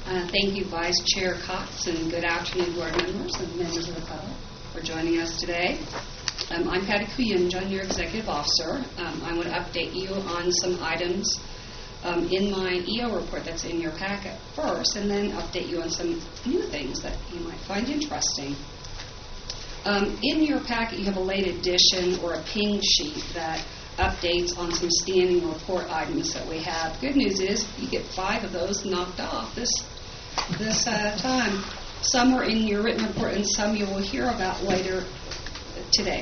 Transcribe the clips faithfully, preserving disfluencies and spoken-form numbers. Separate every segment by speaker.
Speaker 1: Uh, thank you, Vice Chair Cox, and good afternoon, board members and members of the public for joining us today. Um, I'm Patty Kuyunjan, your Executive Officer. Um, I want to update you on some items um, in my E O report that's in your packet first, and then update you on some new things that you might find interesting. Um, in your packet, you have a late edition or a ping sheet that updates on some standing report items that we have. Good news is you get five of those knocked off this this uh, time. Some are in your written report, and some you will hear about later today.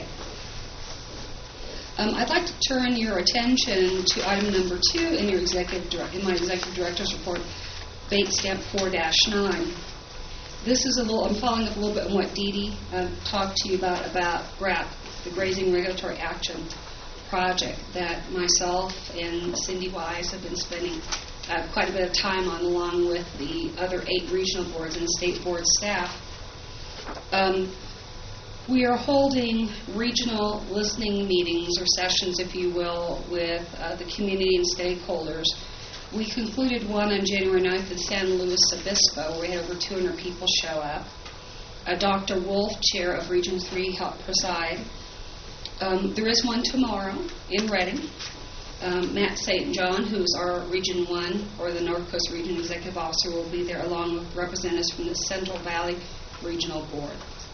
Speaker 1: Um, I'd like to turn your attention to item number two in your executive dir- in my executive director's report, Bates Stamp four dash nine. This is a little. I'm following up a little bit on what Dee Dee uh, talked to you about about GRAP, the Grazing Regulatory Action Project, that myself and Cindy Wise have been spending uh, quite a bit of time on, along with the other eight regional boards and the state board staff. Um, we are holding regional listening meetings or sessions, if you will, with uh, the community and stakeholders. We concluded one on January ninth in San Luis Obispo, where we had over two hundred people show up. Uh, Doctor Wolf, chair of Region three, helped preside. Um, there is one tomorrow in Reading. Um, Matt Saint John, who's our Region one, or the North Coast Region Executive Officer, will be there along with representatives from the Central Valley Regional Board.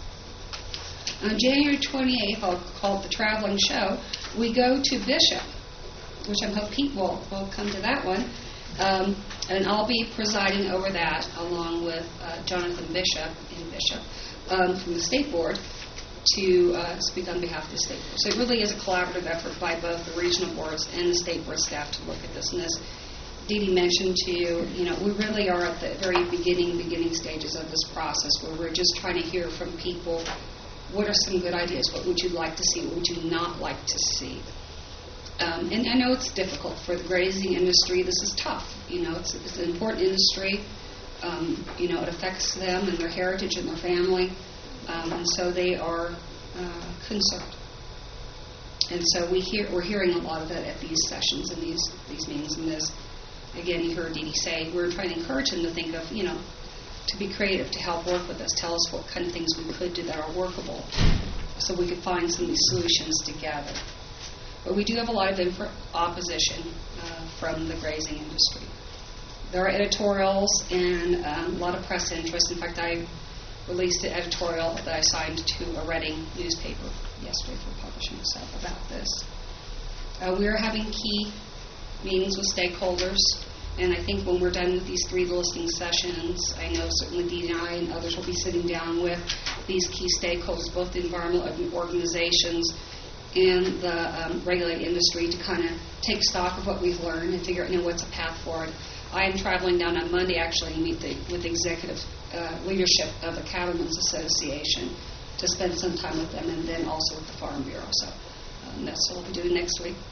Speaker 1: On January twenty-eighth, I'll call it the traveling show, we go to Bishop, which I hope Pete will, will come to that one. Um, and I'll be presiding over that along with uh, Jonathan Bishop in Bishop um, from the State Board to uh, speak on behalf of the State Board. So it really is a collaborative effort by both the regional boards and the State Board staff to look at this. And as Dee Dee mentioned to you, you know, we really are at the very beginning, beginning stages of this process where we're just trying to hear from people, what are some good ideas, what would you like to see, what would you not like to see. Um, and I know it's difficult for the grazing industry. This is tough. You know, it's, it's an important industry. Um, you know, it affects them and their heritage and their family. Um, and so they are uh, concerned. And so we hear, we're hearing a lot of that at these sessions and these, these meetings. And this, again, you heard Dee Dee say, we're trying to encourage them to think of, you know, to be creative, to help work with us, tell us what kind of things we could do that are workable so we could find some of these solutions together. But we do have a lot of inf- opposition uh, from the grazing industry. There are editorials and um, a lot of press interest. In fact, I released an editorial that I signed to a Reading newspaper yesterday for publishing stuff about this. Uh, we are having key meetings with stakeholders, and I think when we're done with these three listening sessions, I know certainly Dee and I and others will be sitting down with these key stakeholders, both the environmental organizations and the um, regulated industry, to kind of take stock of what we've learned and figure out, you know, what's a path forward. I am traveling down on Monday actually to meet the, with the executive uh, leadership of the Cattlemen's Association to spend some time with them, and then also with the Farm Bureau. So um, that's what we'll be doing next week.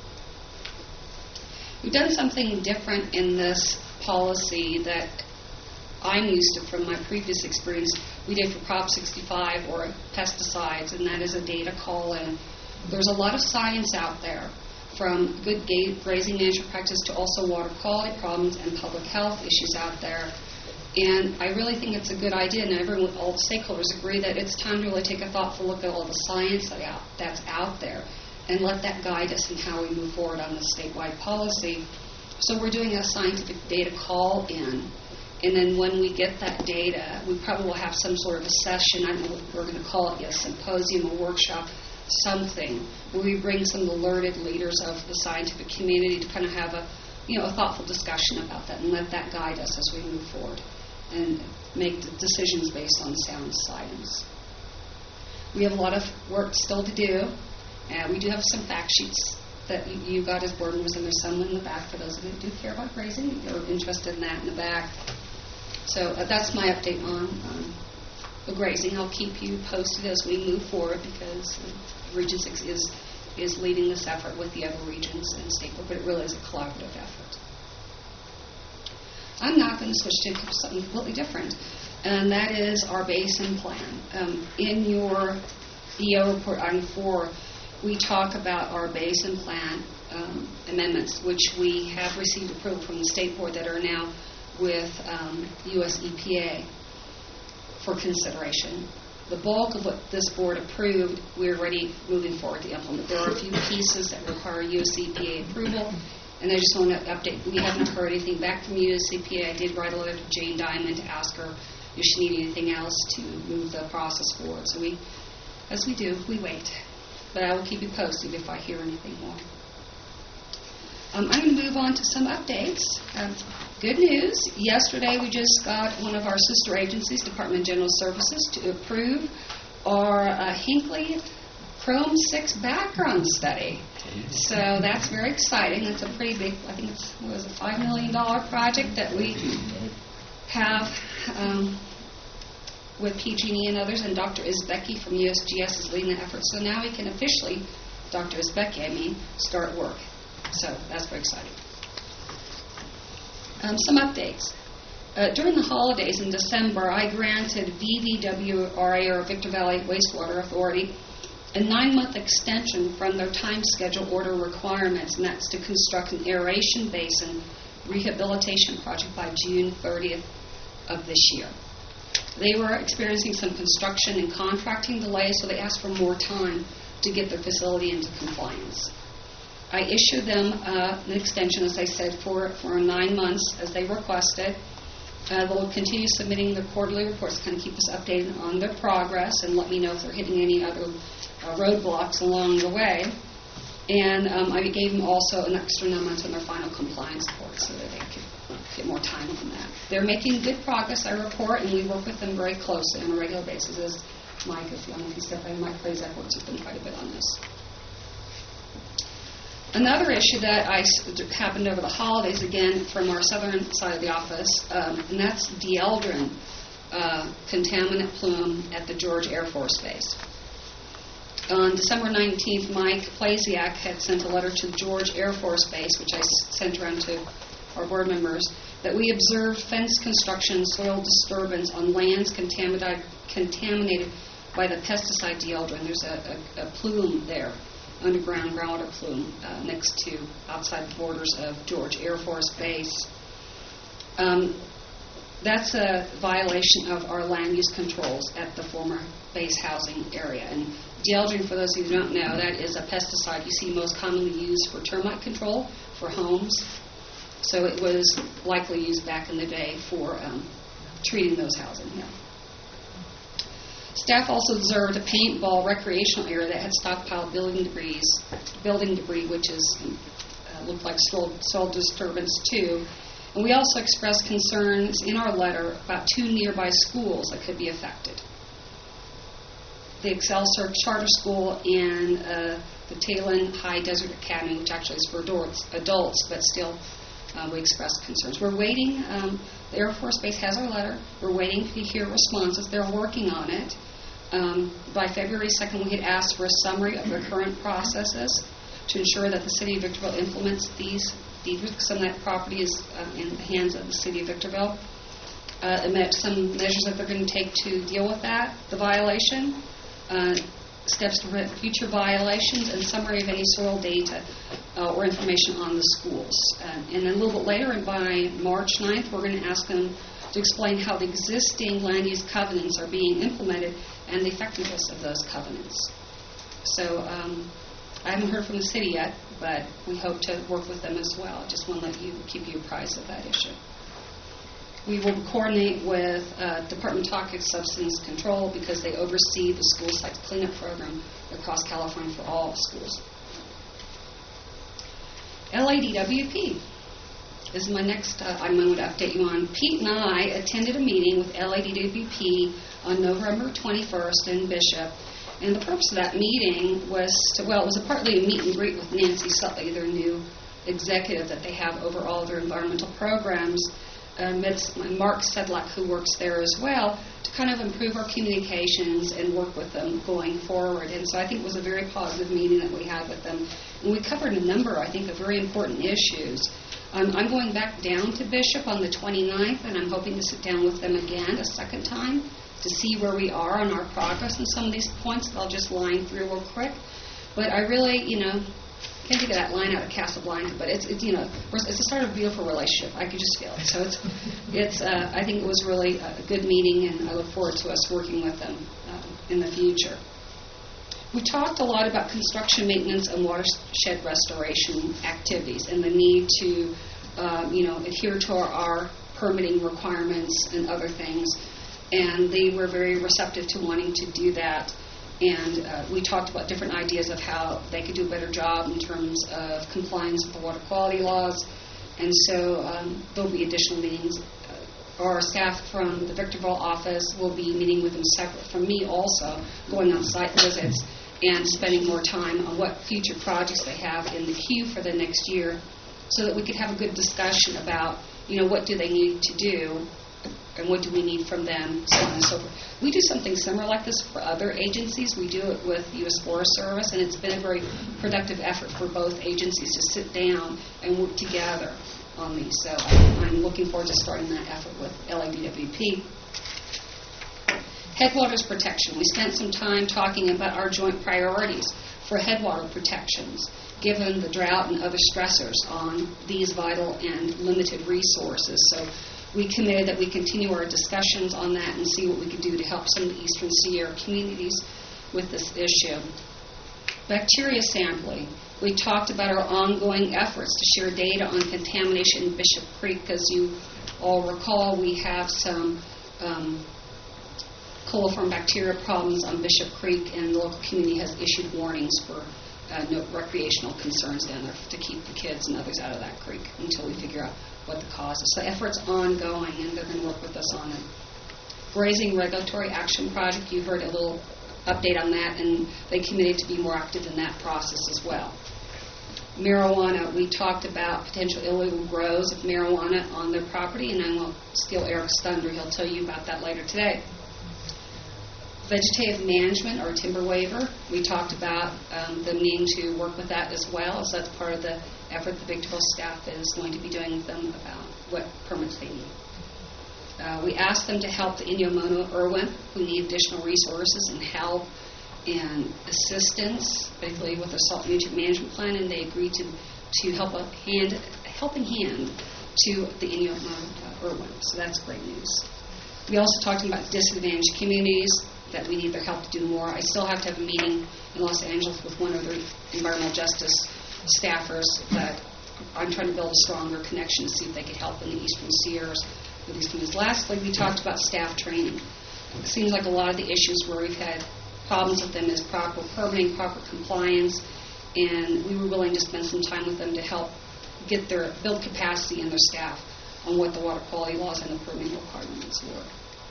Speaker 1: We've done something different in this policy that I'm used to from my previous experience. We did for Prop sixty-five or pesticides, and that is a data call-in. There's a lot of science out there, from good grazing management practice to also water quality problems and public health issues out there. And I really think it's a good idea, and everyone, all the stakeholders agree that it's time to really take a thoughtful look at all the science that out, that's out there and let that guide us in how we move forward on this statewide policy. So we're doing a scientific data call-in, and then when we get that data, we probably will have some sort of a session, I don't know what we're going to call it, a symposium, a workshop, something where we bring some alerted leaders of the scientific community to kind of have a, you know, a thoughtful discussion about that and let that guide us as we move forward and make decisions based on sound science. We have a lot of work still to do, and we do have some fact sheets that you, you got as board members, and there's some in the back for those of you who do care about grazing. You're interested in that in the back. So uh, that's my update on um, the grazing. I'll keep you posted as we move forward, because uh, Region six is is leading this effort with the other regions and state board, but it really is a collaborative effort. I'm now going to switch to something completely different, and that is our basin plan. Um, in your E O report on four, we talk about our basin plan um, amendments, which we have received approval from the state board that are now with um, U S E P A for consideration. The bulk of what this board approved, we're already moving forward to implement. There are a few pieces that require U S E P A approval, and I just want to update. We haven't heard anything back from U S E P A. I did write a letter to Jane Diamond to ask her if she needed anything else to move the process forward. So we, as we do, we wait. But I will keep you posted if I hear anything more. Um, I'm going to move on to some updates. Um, good news. Yesterday we just got one of our sister agencies, Department of General Services, to approve our uh, Hinckley Chrome six background study. So that's very exciting. That's a pretty big, I think it's what was a five million dollars project that we have um, with P G and E and others, and Doctor Isbecki from U S G S is leading the effort. So now we can officially, Doctor Isbecki, I mean, start work. So that's very exciting. Um, some updates. Uh, during the holidays in December, I granted V V W R A, or Victor Valley Wastewater Authority, a nine-month extension from their time schedule order requirements, and that's to construct an aeration basin rehabilitation project by June thirtieth of this year. They were experiencing some construction and contracting delays, so they asked for more time to get their facility into compliance. I issued them uh, an extension, as I said, for, for nine months as they requested. Uh, they'll continue submitting their quarterly reports, kind of keep us updated on their progress and let me know if they're hitting any other uh, roadblocks along the way. And um, I gave them also an extra nine months on their final compliance report so that they could get more time on that. They're making good progress, I report, and we work with them very closely on a regular basis. As Mike, if you want to step in, Mike Plazak works with them quite a bit on this. Another issue that I happened over the holidays, again, from our southern side of the office, um, and that's dieldrin, uh, contaminant plume at the George Air Force Base. On December nineteenth, Mike Plazak had sent a letter to the George Air Force Base, which I sent around to our board members, that we observed fence construction soil disturbance on lands contaminated, contaminated by the pesticide dieldrin. There's a, a, a plume there, underground groundwater plume, uh, next to outside the borders of George Air Force Base. Um, that's a violation of our land use controls at the former base housing area. And dieldrin, for those who don't know, that is a pesticide you see most commonly used for termite control for homes. So it was likely used back in the day for um, treating those housing. Yeah. Staff also observed a paintball recreational area that had stockpiled building debris, building debris, which is uh, looked like soil, soil disturbance too. And we also expressed concerns in our letter about two nearby schools that could be affected: the Excelsior Charter School and uh, the Talon High Desert Academy, which actually is for adults, adults but still uh, we expressed concerns. We're waiting. Um, the Air Force Base has our letter. We're waiting to hear responses. They're working on it. Um, by February second, we had asked for a summary of the current processes to ensure that the City of Victorville implements these. Some of that property is uh, in the hands of the City of Victorville. Uh, and that some measures that they're going to take to deal with that, the violation, uh, steps to prevent future violations, and summary of any soil data uh, or information on the schools. Uh, and then a little bit later, and by March ninth, we're going to ask them to explain how the existing land use covenants are being implemented and the effectiveness of those covenants. So um, I haven't heard from the city yet, but we hope to work with them as well. Just want to let you keep you apprised of that issue. We will coordinate with uh, Department of Toxic Substance Control because they oversee the school site cleanup program across California for all schools. L A D W P is my next uh, I'm going to update you on. Pete and I attended a meeting with L A D W P on November twenty-first in Bishop. And the purpose of that meeting was to, well, it was a partly a meet and greet with Nancy Sutley, their new executive that they have over all their environmental programs. Um, it's Mark Sedlak, who works there as well, to kind of improve our communications and work with them going forward. And so I think it was a very positive meeting that we had with them. And we covered a number, I think, of very important issues. Um, I'm going back down to Bishop on the twenty-ninth, and I'm hoping to sit down with them again a second time to see where we are on our progress on some of these points that I'll just line through real quick. But I really, you know, can't think of that line out of Casablanca, but it's, it's you know, it's the start of a beautiful relationship. I could just feel it. So it's, it's. Uh, I think it was really a good meeting, and I look forward to us working with them uh, in the future. We talked a lot about construction maintenance and watershed restoration activities, and the need to, uh, you know, adhere to our, our permitting requirements and other things. And they were very receptive to wanting to do that. And uh, we talked about different ideas of how they could do a better job in terms of compliance with the water quality laws. And so um, there will be additional meetings. Uh, our staff from the Victorville office will be meeting with them separate from me also, going on site visits and spending more time on what future projects they have in the queue for the next year, so that we could have a good discussion about, you know, what do they need to do and what do we need from them, so on and so forth. We do something similar like this for other agencies. We do it with U S Forest Service, and it's been a very productive effort for both agencies to sit down and work together on these. So I'm looking forward to starting that effort with L A D W P. Headwaters protection. We spent some time talking about our joint priorities for headwater protections, given the drought and other stressors on these vital and limited resources. So we committed that we continue our discussions on that and see what we can do to help some of the Eastern Sierra communities with this issue. Bacteria sampling. We talked about our ongoing efforts to share data on contamination in Bishop Creek. As you all recall, we have some um, coliform bacteria problems on Bishop Creek, and the local community has issued warnings for uh, no recreational concerns down there to keep the kids and others out of that creek until we figure out what the cause is. So the effort's ongoing, and they're going to work with us on it. Grazing Regulatory Action Project, you heard a little update on that, and they committed to be more active in that process as well. Marijuana, we talked about potential illegal grows of marijuana on their property, and I will steal Eric's thunder. He'll tell you about that later today. Vegetative management, or timber waiver, we talked about um, them needing to work with that as well, so that's part of the effort the Victorville staff is going to be doing with them about what permits they need. Uh, we asked them to help the Inyo Mono Irwin, who need additional resources and help and assistance, particularly with the salt nutrient management plan, and they agreed to, to help a hand, helping hand to the Inyo Mono Irwin, so that's great news. We also talked about disadvantaged communities, that we need their help to do more. I still have to have a meeting in Los Angeles with one of the environmental justice staffers, but I'm trying to build a stronger connection to see if they could help in the Eastern Sierras with these communities. Lastly, we talked about staff training. It seems like a lot of the issues where we've had problems with them is proper permitting, proper compliance, and we were willing to spend some time with them to help get their build capacity in their staff on what the water quality laws and the permitting requirements were.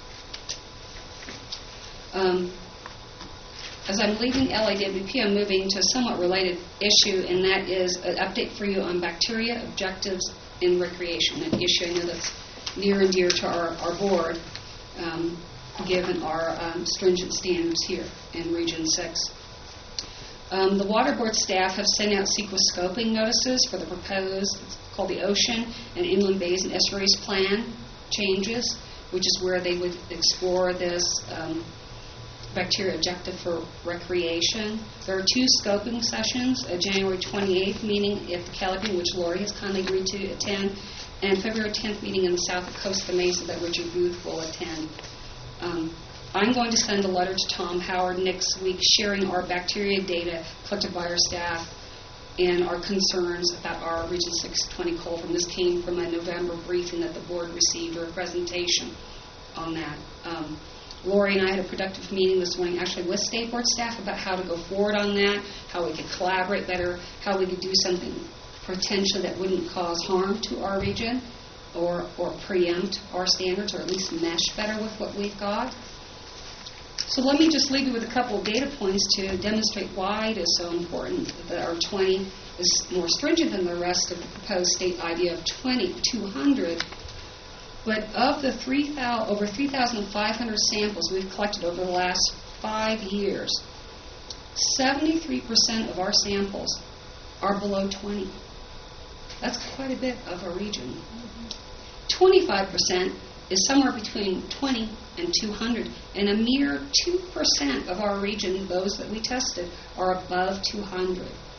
Speaker 1: Um, as I'm leaving L A W P, I'm moving to a somewhat related issue, and that is an update for you on bacteria, objectives, and recreation, an issue I know that's near and dear to our, our board, um, given our um, stringent standards here in Region six. Um, the Water Board staff have sent out CEQA scoping notices for the proposed, it's called the Ocean and Inland Bays and Estuaries Plan changes, which is where they would explore this um, bacteria objective for recreation. There are two scoping sessions, a January twenty-eighth meeting at the Caliban, which Lori has kindly agreed to attend, and February tenth meeting in the south of Costa Mesa that Richard Booth will attend. Um, I'm going to send a letter to Tom Howard next week sharing our bacteria data collected by our staff and our concerns about our Region six twenty coliform. This came from a November briefing that the board received, or a presentation on that. Um, Lori and I had a productive meeting this morning actually with State Board staff about how to go forward on that, how we could collaborate better, how we could do something potentially that wouldn't cause harm to our region or, or preempt our standards, or at least mesh better with what we've got. So let me just leave you with a couple of data points to demonstrate why it is so important that our twenty is more stringent than the rest of the proposed state idea of twenty, two hundred. But of the three thousand, over three thousand five hundred samples we've collected over the last five years, seventy-three percent of our samples are below twenty. That's quite a bit of our region. twenty-five percent is somewhere between twenty and two hundred, and a mere two percent of our region, those that we tested, are above two hundred.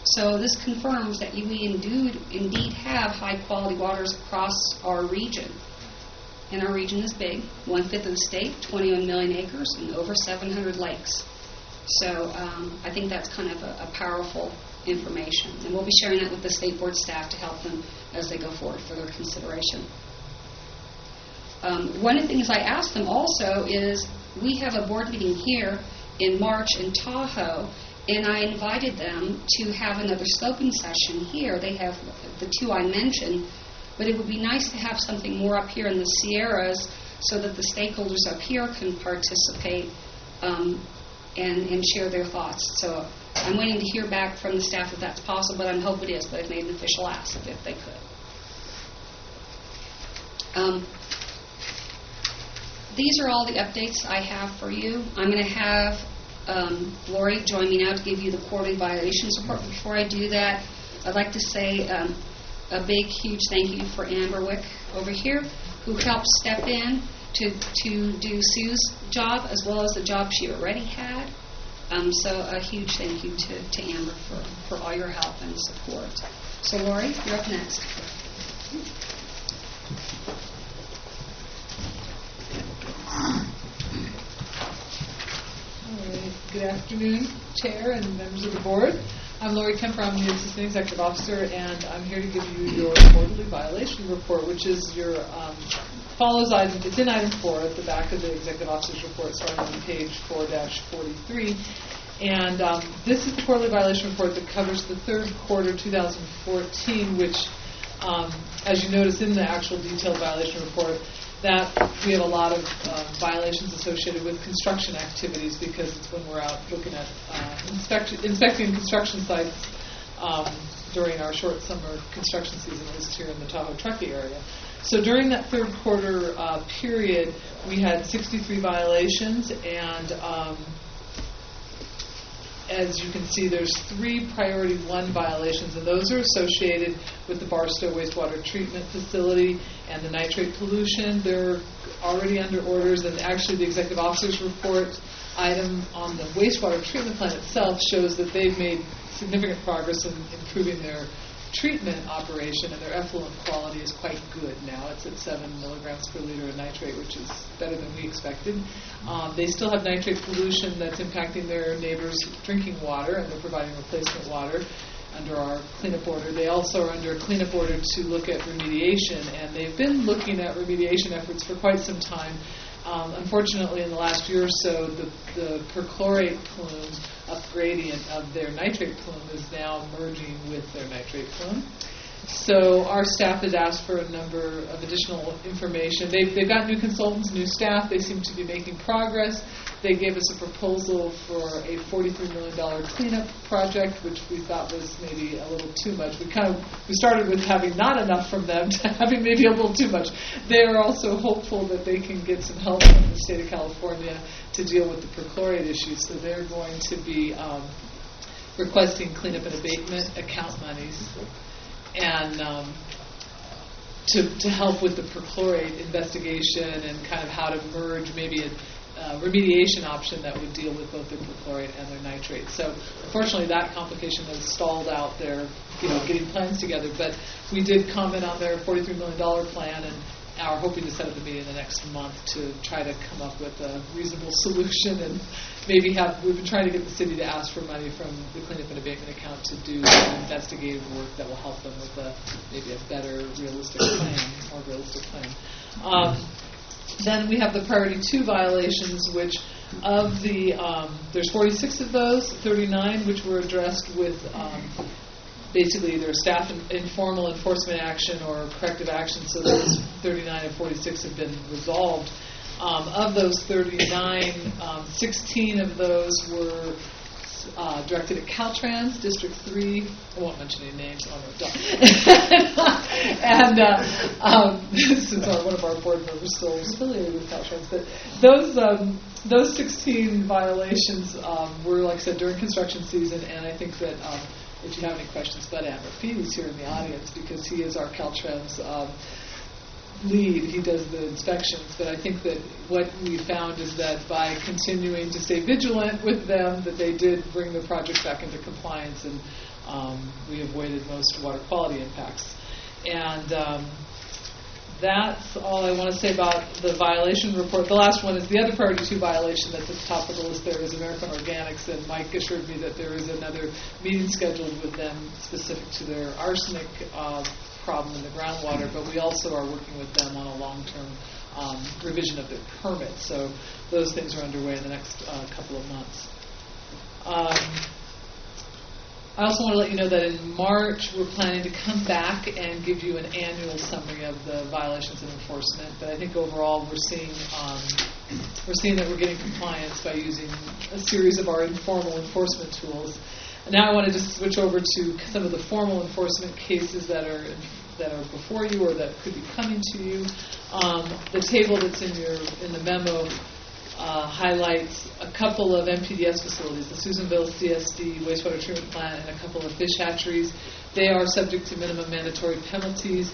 Speaker 1: So this confirms that we indeed, indeed have high-quality waters across our region. And our region is big, one-fifth of the state, twenty-one million acres, and over seven hundred lakes. So um, I think that's kind of a, a powerful information. And we'll be sharing that with the state board staff to help them as they go forward for their consideration. Um, one of the things I asked them also is, we have a board meeting here in March in Tahoe, and I invited them to have another scoping session here. They have the two I mentioned, but it would be nice to have something more up here in the Sierras so that the stakeholders up here can participate um, and, and share their thoughts. So I'm waiting to hear back from the staff if that's possible, but I hope it is, but I've made an official ask if they could. Um, these are all the updates I have for you. I'm going to have um, Lori join me now to give you the quarterly violations report. Before I do that, I'd like to say um, a big, huge thank you for Amber Wick over here, who helped step in to, to do Sue's job as well as the job she already had. Um, so a huge thank you to, to Amber for, for all your help and support. So Lori, you're up next.
Speaker 2: All right. Good afternoon, Chair and members of the board. I'm Lori Kemper. I'm the Assistant Executive Officer, and I'm here to give you your quarterly violation report, which is your um, follows item. It's in item four at the back of the Executive Officer's report, starting on page four dash forty-three. And um, this is the quarterly violation report that covers the third quarter two thousand fourteen, which, um, as you notice in the actual detailed violation report, that we have a lot of uh, violations associated with construction activities, because it's when we're out looking at uh, inspection, inspecting construction sites um, during our short summer construction season, at least here in the Tahoe Truckee area. So during that third quarter uh, period, we had sixty-three violations, and um, as you can see, there's three priority one violations, and those are associated with the Barstow wastewater treatment facility and the nitrate pollution. They're already under orders, and actually the executive officer's report item on the wastewater treatment plant itself shows that they've made significant progress in improving their treatment operation, and their effluent quality is quite good now. It's at seven milligrams per liter of nitrate, which is better than we expected. Um, they still have nitrate pollution that's impacting their neighbors' drinking water, and they're providing replacement water under our cleanup order. They also are under a cleanup order to look at remediation, and they've been looking at remediation efforts for quite some time. Um, unfortunately, in the last year or so, the, the perchlorate plume up gradient of their nitrate plume is now merging with their nitrate plume. So our staff has asked for a number of additional information. They've, they've got new consultants, new staff. They seem to be making progress. They gave us a proposal for a forty-three million dollars cleanup project, which we thought was maybe a little too much. We kind of we started with having not enough from them to having maybe a little too much. They are also hopeful that they can get some help from the state of California to deal with the perchlorate issue. So they're going to be um, requesting cleanup and abatement account monies, and um, to, to help with the perchlorate investigation and kind of how to merge maybe a uh, remediation option that would deal with both their perchlorate and their nitrate. So unfortunately that complication has stalled out their, you know, getting plans together. But we did comment on their forty-three million dollars plan, and are hoping to set up a meeting the next month to try to come up with a reasonable solution, and maybe have, we've been trying to get the city to ask for money from the cleanup and abatement account to do some investigative work that will help them with a, maybe a better realistic plan, more realistic plan. Um, then we have the priority two violations, which of the, um, there's forty-six of those, thirty-nine which were addressed with um, basically either staff in, informal enforcement action or corrective action, so those thirty-nine and forty-six have been resolved. Um, of those thirty-nine, um, sixteen of those were uh, directed at Caltrans, District three. I won't mention any names. Oh, no, don't. and uh, um, since our, one of our board members still is affiliated with Caltrans, but those um, those sixteen violations um, were, like I said, during construction season, and I think that um, if you have any questions, Bud Amber Fee's here in the audience, because he is our Caltrans um, lead. He does the inspections. But I think that what we found is that by continuing to stay vigilant with them, that they did bring the project back into compliance, and um, we avoided most water quality impacts. And um, that's all I want to say about the violation report. The last one is the other priority two violation that's at the top of the list there is American Organics, and Mike assured me that there is another meeting scheduled with them specific to their arsenic uh, problem in the groundwater, but we also are working with them on a long-term um, revision of their permit. So those things are underway in the next uh, couple of months. Um, I also want to let you know that in March we're planning to come back and give you an annual summary of the violations and enforcement. But I think overall we're seeing um, we're seeing that we're getting compliance by using a series of our informal enforcement tools. And now I want to just switch over to some of the formal enforcement cases that are that are before you or that could be coming to you. Um, the table that's in your in the memo uh, highlights a couple of M P D S facilities, the Susanville C S D wastewater treatment plant and a couple of fish hatcheries. They are subject to minimum mandatory penalties.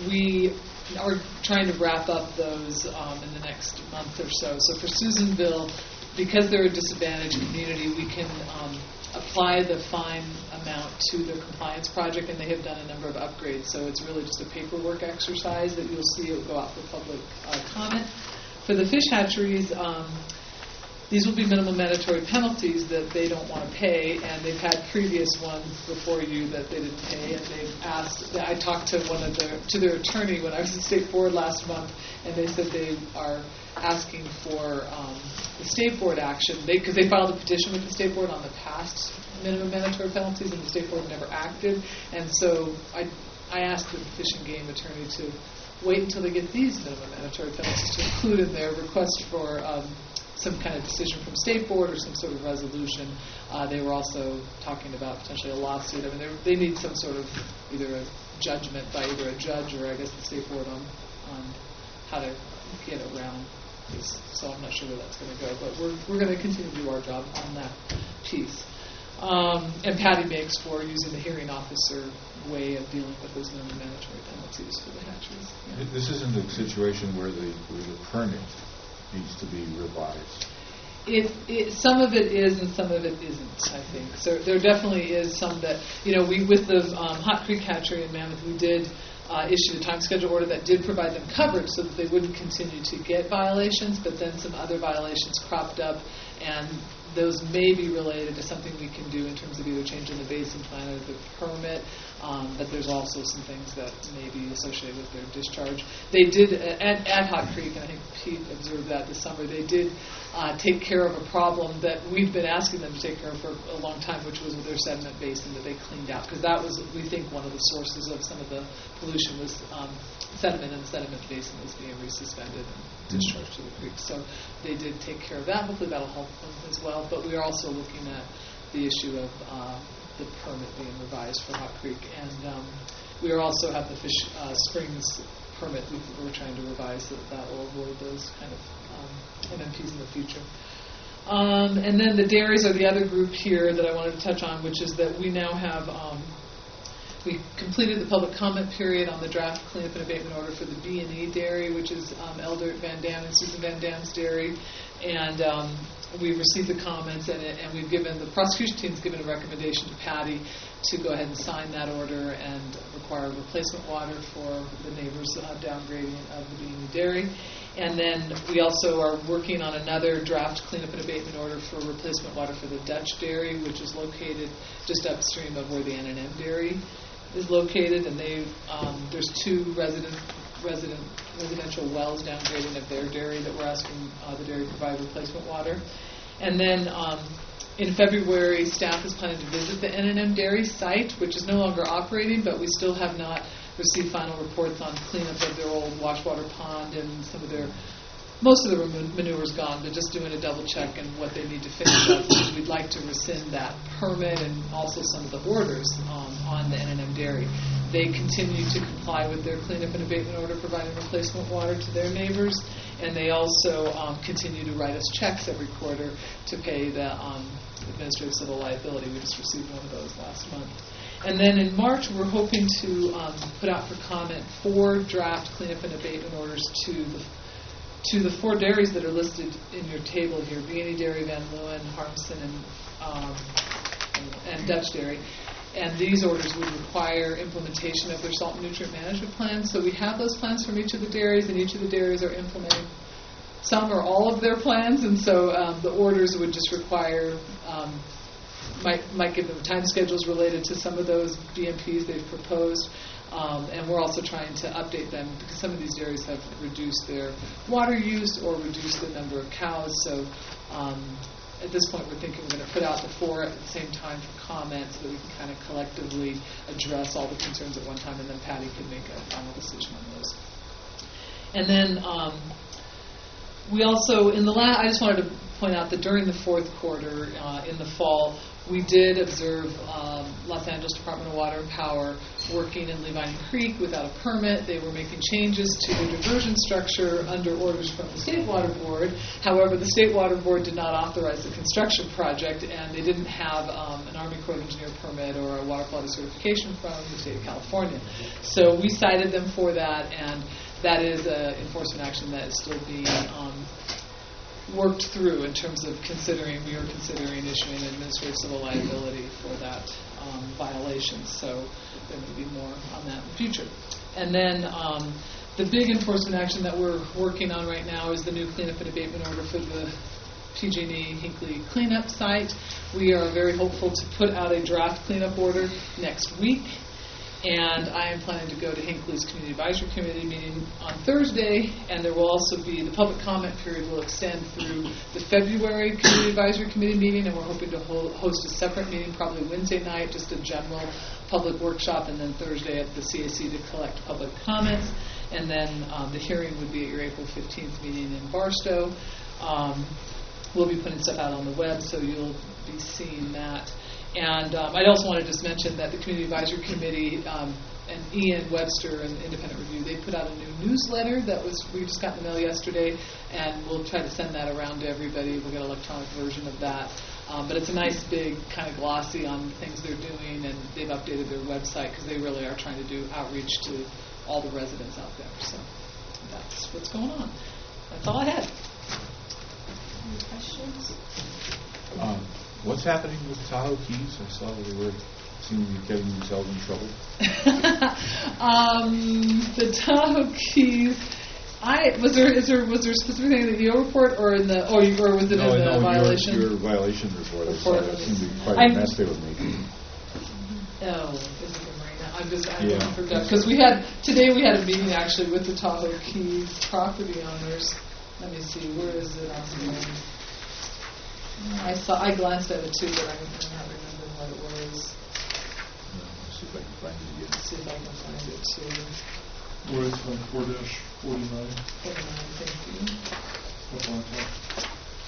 Speaker 2: We are trying to wrap up those um, in the next month or so. So for Susanville, because they're a disadvantaged community, we can um, apply the fine amount to their compliance project, and they have done a number of upgrades. So it's really just a paperwork exercise that you'll see. It will go out for public uh, comment. For the fish hatcheries, um, these will be minimum mandatory penalties that they don't want to pay, and they've had previous ones before you that they didn't pay, and they've asked. I talked to one of their to their attorney when I was at State Board last month, and they said they are asking for um, the State Board action because they, they filed a petition with the State Board on the past minimum mandatory penalties, and the State Board never acted. And so I I asked the Fish and Game attorney to wait until they get these minimum mandatory penalties to include in their request for um, some kind of decision from State Board or some sort of resolution. Uh, they were also talking about potentially a lawsuit. I mean, they need some sort of either a judgment by either a judge or I guess the State Board on, on how to get around this. So I'm not sure where that's going to go, but we're we're going to continue to do our job on that piece. Um, and Patty makes for using the hearing officer way of dealing with those minimum mandatory penalties for the hatcheries. Yeah.
Speaker 3: This isn't a situation where the where the permit needs to be revised.
Speaker 2: It, it, some of it is and some of it isn't, I think. So there definitely is some that, you know, we with the um, Hot Creek Hatchery in Mammoth, we did uh, issue a time schedule order that did provide them coverage so that they wouldn't continue to get violations, but then some other violations cropped up, and those may be related to something we can do in terms of either changing the basin plan or the permit, um, but there's also some things that may be associated with their discharge. They did, at, at Hot Creek, and I think Pete observed that this summer, they did uh, take care of a problem that we've been asking them to take care of for a long time, which was with their sediment basin that they cleaned out, because that was, we think, one of the sources of some of the pollution was um, sediment, and the sediment basin was being resuspended and discharged to the creek. So they did take care of that. Hopefully that'll help them as well. But we are also looking at the issue of uh, the permit being revised for Hot Creek. And um, we are also have the Fish uh, Springs permit we, we're trying to revise so that that will avoid those kind of um, M M Ps in the future. Um, and then the dairies are the other group here that I wanted to touch on, which is that we now have um, we completed the public comment period on the draft cleanup and abatement order for the B and E dairy, which is um, Eldert Van Dam and Susan Van Dam's dairy. And um, we've received the comments, and, it, and we've given, the prosecution team's given a recommendation to Patty to go ahead and sign that order and require replacement water for the neighbors' uh, downgrading of the B and E dairy. And then we also are working on another draft cleanup and abatement order for replacement water for the Dutch dairy, which is located just upstream of where the N and M dairy is located. And they um, there's two resident resident residential wells downgrading of their dairy that we're asking uh, the dairy to provide replacement water. And then um, in February, staff is planning to visit the N and M dairy site, which is no longer operating, but we still have not received final reports on cleanup of their old washwater pond and some of their, most of the manure's gone, but just doing a double check and what they need to finish up. We'd like to rescind that permit and also some of the orders um, on the N and M dairy. They continue to comply with their cleanup and abatement order, providing replacement water to their neighbors, and they also um, continue to write us checks every quarter to pay the um, administrative civil liability. We just received one of those last month. And then in March, we're hoping to um, put out for comment four draft cleanup and abatement orders to the to the four dairies that are listed in your table here: B and E Dairy, Van Leeuwen, Harmsen, and, um, and and Dutch Dairy. and these orders would require implementation of their salt and nutrient management plans. So we have those plans from each of the dairies, and each of the dairies are implementing some or all of their plans, and so um, the orders would just require, um, might, might give them time schedules related to some of those B M Ps they've proposed. Um, and we're also trying to update them because some of these dairies have reduced their water use or reduced the number of cows. So um, at this point, we're thinking we're going to put out the four at the same time for comment so that we can kind of collectively address all the concerns at one time, and then Patty can make a final decision on those. And then um, we also, in the last, I just wanted to point out that during the fourth quarter, uh, in the fall, we did observe um, Los Angeles Department of Water and Power working in Levine Creek without a permit. They were making changes to the diversion structure under orders from the State Water Board. However, the State Water Board did not authorize the construction project, and they didn't have um, an Army Corps of Engineer permit or a water quality certification from the state of California. So we cited them for that, and that is an enforcement action that is still being um, worked through in terms of considering, we are considering issuing administrative civil liability for that um, violation. So there may be more on that in the future. And then um, the big enforcement action that we're working on right now is the new cleanup and abatement order for the P G and E Hinckley cleanup site. We are very hopeful to put out a draft cleanup order next week. And I am planning to go to Hinckley's Community Advisory Committee meeting on Thursday, and there will also be, the public comment period will extend through the February Community Advisory Committee meeting, and we're hoping to ho- host a separate meeting, probably Wednesday night, just a general public workshop, and then Thursday at the C A C to collect public comments. And then um, the hearing would be at your April fifteenth meeting in Barstow. Um, we'll be putting stuff out on the web, so you'll be seeing that. And um, I also want to just mention that the Community Advisory Committee um, and Ian Webster and Independent Review, they put out a new newsletter that was, we just got in the mail yesterday, and we'll try to send that around to everybody. We'll get an electronic version of that. Um, but it's a nice, big, kind of glossy on the things they're doing, and they've updated their website because they really are trying to do outreach to all the residents out there. So that's what's going on. That's all I had.
Speaker 4: Any questions?
Speaker 3: Um, What's happening with Tahoe Keys? I saw that they were seemingly getting themselves in trouble.
Speaker 2: um, the Tahoe Keys. I was there. Is there was there a specific thing in the E O report, or in the, or, or was it
Speaker 3: no,
Speaker 2: in the
Speaker 3: no,
Speaker 2: violation?
Speaker 3: Your, your violation report. I saw that seemed to be quite
Speaker 2: I,
Speaker 3: a mess they were making.
Speaker 2: Oh, is it the marina? I'm just I
Speaker 3: yeah.
Speaker 2: forgot because we had today we had a meeting actually with the Tahoe Keys property owners. Let me see, where is it on screen? I saw. I glanced at it too, but I'm not remembering what it was.
Speaker 3: No, let's see if I can find it again.
Speaker 2: Let's see if I can find it too.
Speaker 5: Where it's on four dash forty-nine.
Speaker 2: forty-nine, thank you.
Speaker 5: Up on top.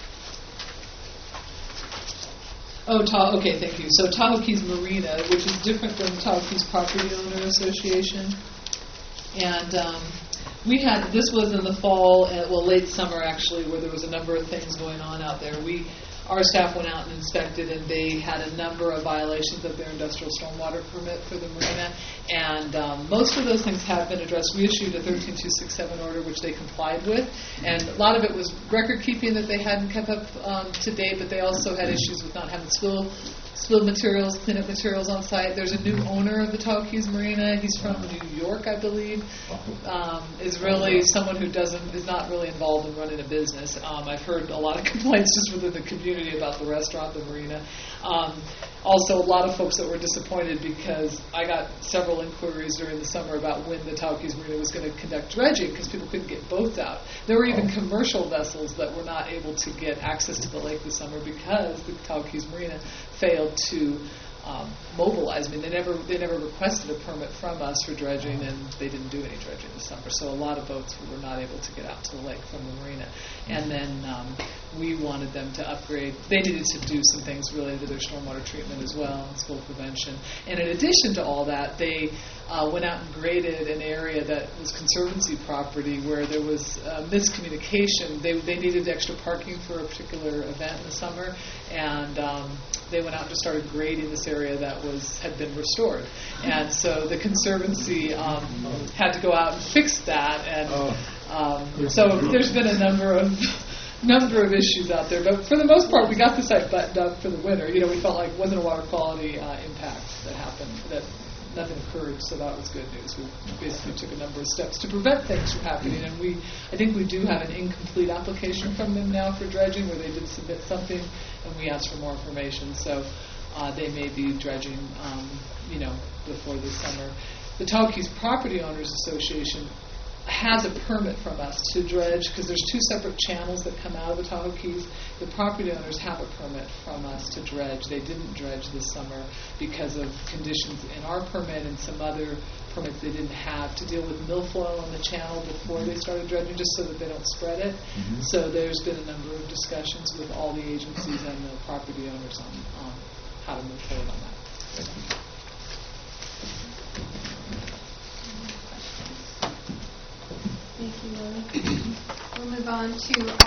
Speaker 2: Oh, Ta- okay, thank you. So Tahoe Keys Marina, which is different than Tahoe Keys Property Owner Association, and. Um, We had, this was in the fall, uh, well, late summer actually, where there was a number of things going on out there. We, our staff went out and inspected, and they had a number of violations of their industrial stormwater permit for the marina, and um, most of those things have been addressed. We issued a thirteen two sixty-seven order, which they complied with, and a lot of it was record keeping that they hadn't kept up um, to date, but they also had issues with not having spill spilled materials, cleanup materials on site. There's a new owner of the Tahoe Keys Marina. He's from New York, I believe. Um, is really someone who doesn't is not really involved in running a business. Um, I've heard a lot of complaints just within the community about the restaurant, the marina. Um, also, a lot of folks that were disappointed because I got several inquiries during the summer about when the Tahoe Keys Marina was going to conduct dredging because people couldn't get boats out. There were even commercial vessels that were not able to get access to the lake this summer because the Tahoe Keys Marina failed to um, mobilize. I mean, they never they never requested a permit from us for dredging, and they didn't do any dredging this summer. So a lot of boats were not able to get out to the lake from the marina. And then um, we wanted them to upgrade. They needed to do some things related to their stormwater treatment as well, and spill prevention. And in addition to all that, they uh, went out and graded an area that was conservancy property where there was uh, miscommunication. They they needed extra parking for a particular event in the summer, and um, they went out and just started grading this area that was had been restored. And so the conservancy um, had to go out and fix that. And um, so there's been a number of number of issues out there, but for the most part, we got the site buttoned up for the winter. You know, we felt like it wasn't a water quality uh, impact that happened, that nothing occurred, so that was good news. We basically took a number of steps to prevent things from happening, and we, I think we do have an incomplete application from them now for dredging, where they did submit something, and we asked for more information, so uh, they may be dredging, um, you know, before this summer. The Tahoe Keys Property Owners Association has a permit from us to dredge, because there's two separate channels that come out of the Tahoe Keys. The property owners have a permit from us to dredge. They didn't dredge this summer because of conditions in our permit and some other permits they didn't have to deal with milfoil on the channel before they started dredging, just so that they don't spread it.
Speaker 3: Mm-hmm.
Speaker 2: So there's been a number of discussions with all the agencies and the property owners on, on how to move forward on that.
Speaker 3: Thank you.
Speaker 4: Thank you, Lily. We'll move on to